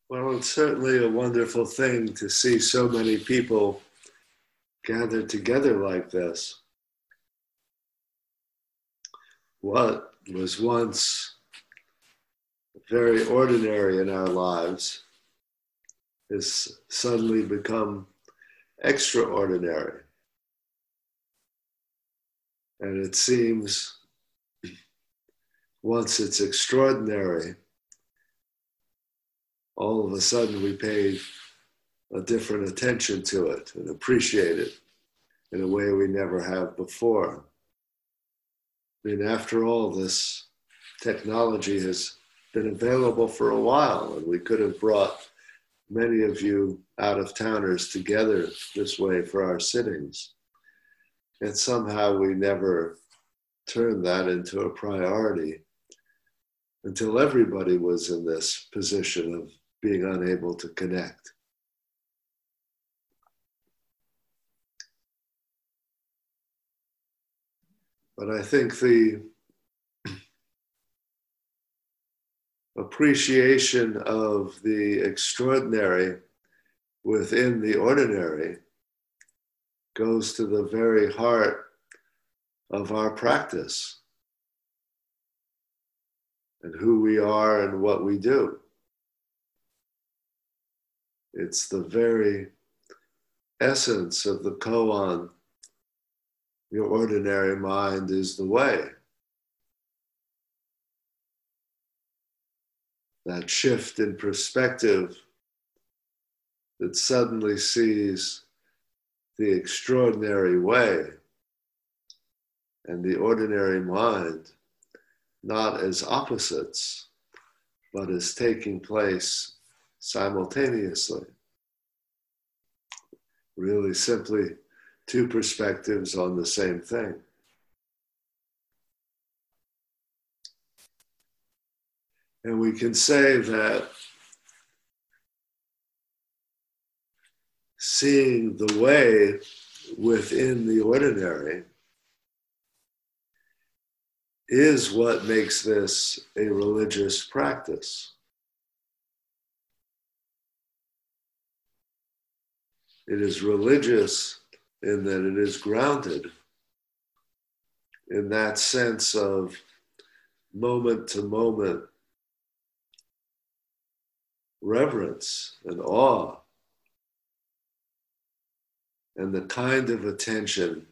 Well, it's certainly a wonderful thing to see so many people gathered together like this. What was once very ordinary in our lives has suddenly become extraordinary. And it seems once it's extraordinary, all of a sudden we pay a different attention to it and appreciate it in a way we never have before. I mean, after all, this technology has been available for a while, and we could have brought many of you out of towners together this way for our sittings. And somehow we never turned that into a priority until everybody was in this position of being unable to connect. But I think the appreciation of the extraordinary within the ordinary goes to the very heart of our practice and who we are and what we do. It's the very essence of the koan. Your ordinary mind is the way. That shift in perspective that suddenly sees the extraordinary way and the ordinary mind not as opposites, but as taking place simultaneously. Really simply two perspectives on the same thing. And we can say that seeing the way within the ordinary is what makes this a religious practice. It is religious in that it is grounded in that sense of moment to moment reverence and awe, and the kind of attention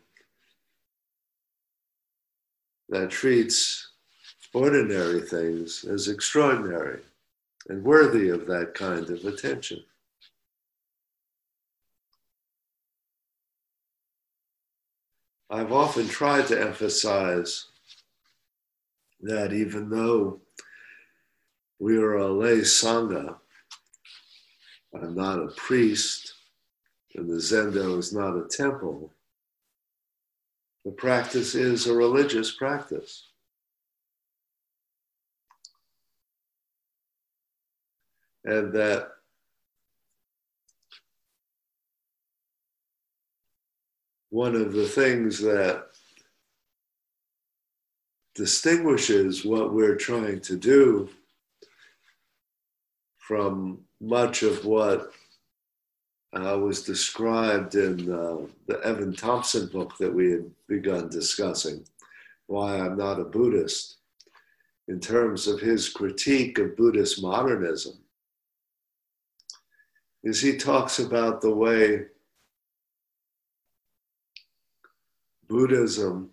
that treats ordinary things as extraordinary and worthy of that kind of attention. I've often tried to emphasize that even though we are a lay sangha, I'm not a priest, and the Zendo is not a temple, the practice is a religious practice. And that one of the things that distinguishes what we're trying to do from much of what was described in the Evan Thompson book that we had begun discussing, Why I'm Not a Buddhist, in terms of his critique of Buddhist modernism, is he talks about the way Buddhism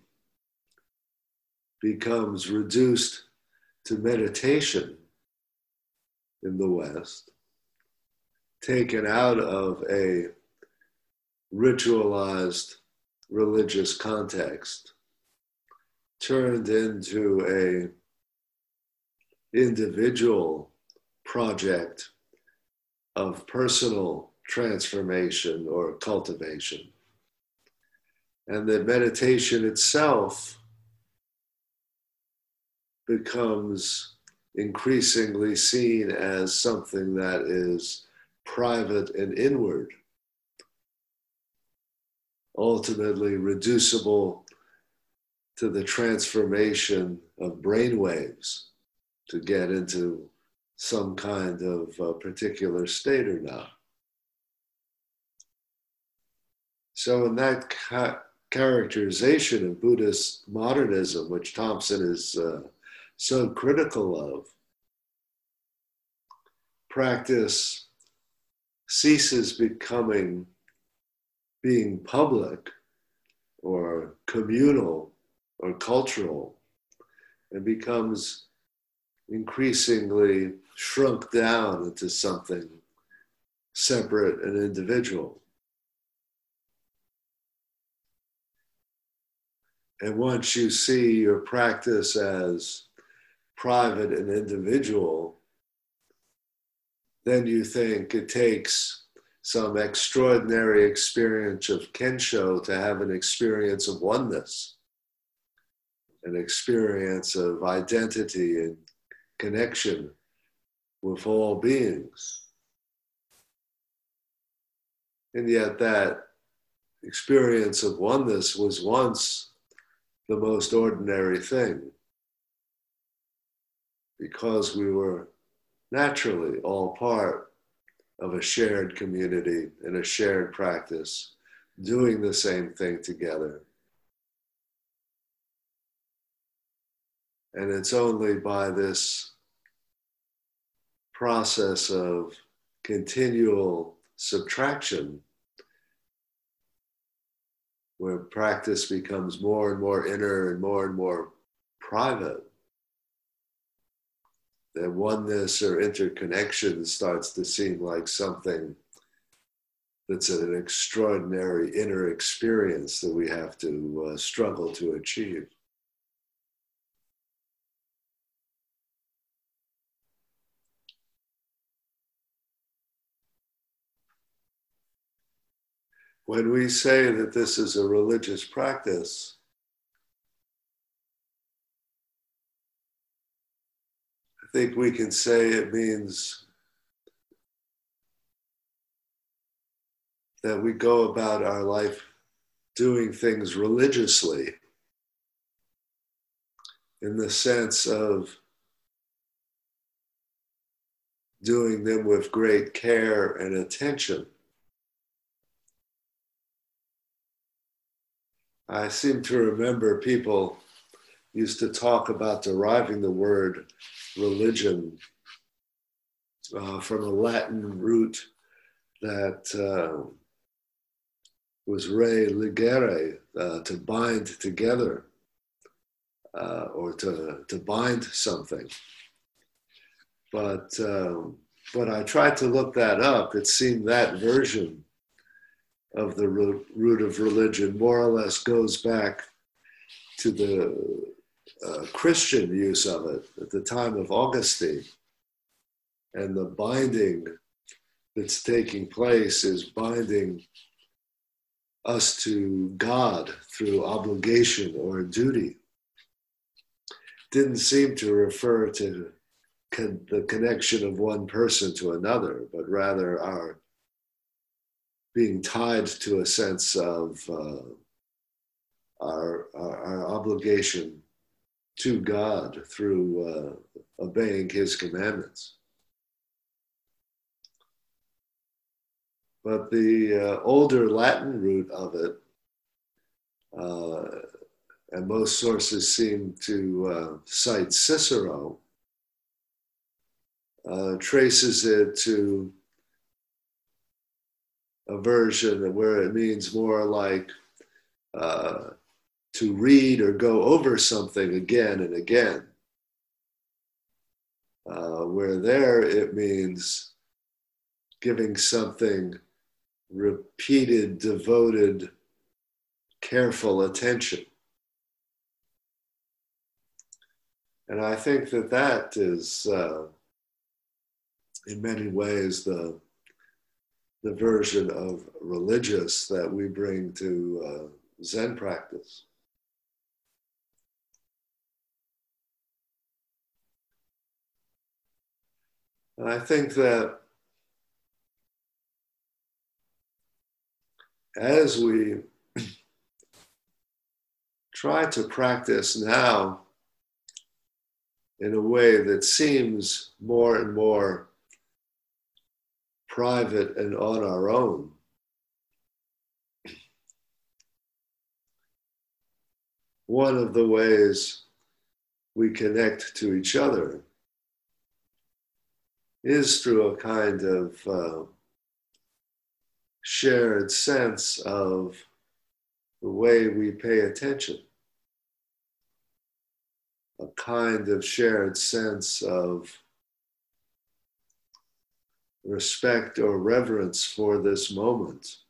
becomes reduced to meditation in the West, taken out of a ritualized religious context, turned into a individual project of personal transformation or cultivation. And that meditation itself becomes increasingly seen as something that is private and inward, ultimately reducible to the transformation of brainwaves, to get into some kind of particular state or not. So in that characterization of Buddhist modernism, which Thompson is so critical of, practice ceases being public or communal or cultural and becomes increasingly shrunk down into something separate and individual. And once you see your practice as private and individual, then you think it takes some extraordinary experience of Kensho to have an experience of oneness, an experience of identity and connection with all beings. And yet that experience of oneness was once the most ordinary thing, because we were naturally all part of a shared community and a shared practice, doing the same thing together. And it's only by this process of continual subtraction, where practice becomes more and more inner and more private, that oneness or interconnection starts to seem like something that's an extraordinary inner experience that we have to struggle to achieve. When we say that this is a religious practice, I think we can say it means that we go about our life doing things religiously, in the sense of doing them with great care and attention. I seem to remember people used to talk about deriving the word religion from a Latin root that was re ligere, to bind together, or to bind something. But I tried to look that up. It seemed that version of the root of religion more or less goes back to the Christian use of it at the time of Augustine. And the binding that's taking place is binding us to God through obligation or duty. Didn't seem to refer to the connection of one person to another, but rather our being tied to a sense of our obligation to God through obeying His commandments. But the older Latin root of it, and most sources seem to cite Cicero, traces it to a version where it means more like to read or go over something again and again, where there it means giving something repeated, devoted, careful attention. And I think that that is, in many ways, the version of religious that we bring to Zen practice. And I think that as we try to practice now in a way that seems more and more private and on our own, one of the ways we connect to each other is through a kind of shared sense of the way we pay attention, a kind of shared sense of respect or reverence for this moment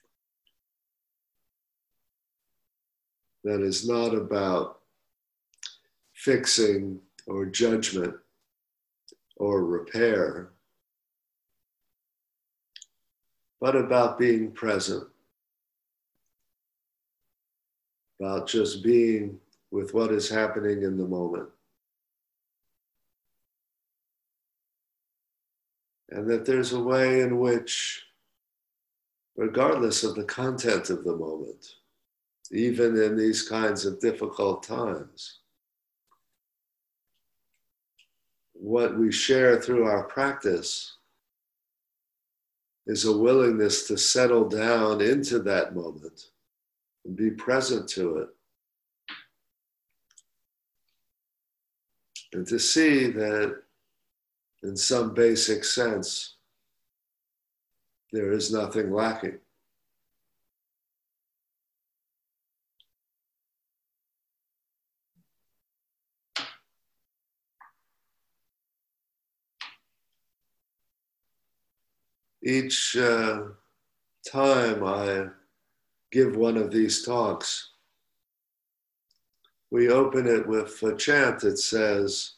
that is not about fixing or judgment or repair, but about being present, about just being with what is happening in the moment. And that there's a way in which, regardless of the content of the moment, even in these kinds of difficult times, what we share through our practice is a willingness to settle down into that moment and be present to it. And to see that in some basic sense, there is nothing lacking. Each time I give one of these talks, we open it with a chant that says,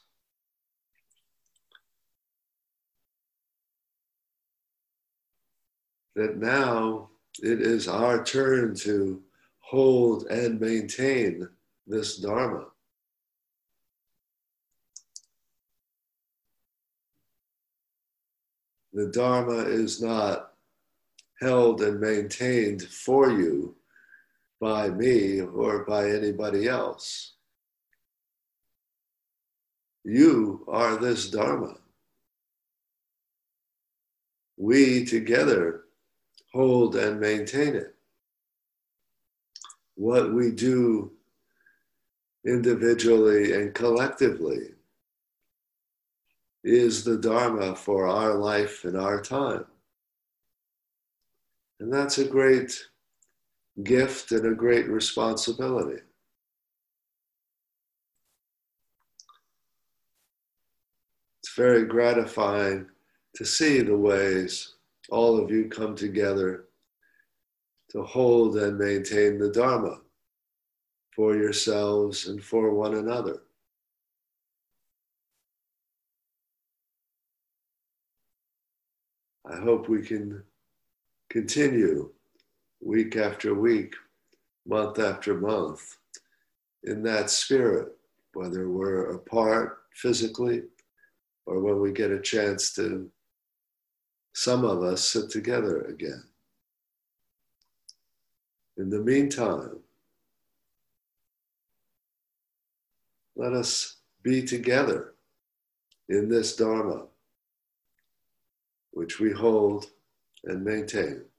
that now it is our turn to hold and maintain this Dharma. The Dharma is not held and maintained for you by me or by anybody else. You are this Dharma. We together hold and maintain it. What we do individually and collectively is the Dharma for our life and our time. And that's a great gift and a great responsibility. It's very gratifying to see the ways all of you come together to hold and maintain the Dharma for yourselves and for one another. I hope we can continue week after week, month after month, in that spirit, whether we're apart physically or when we get a chance to, some of us, sit together again. In the meantime, let us be together in this Dharma, which we hold and maintain.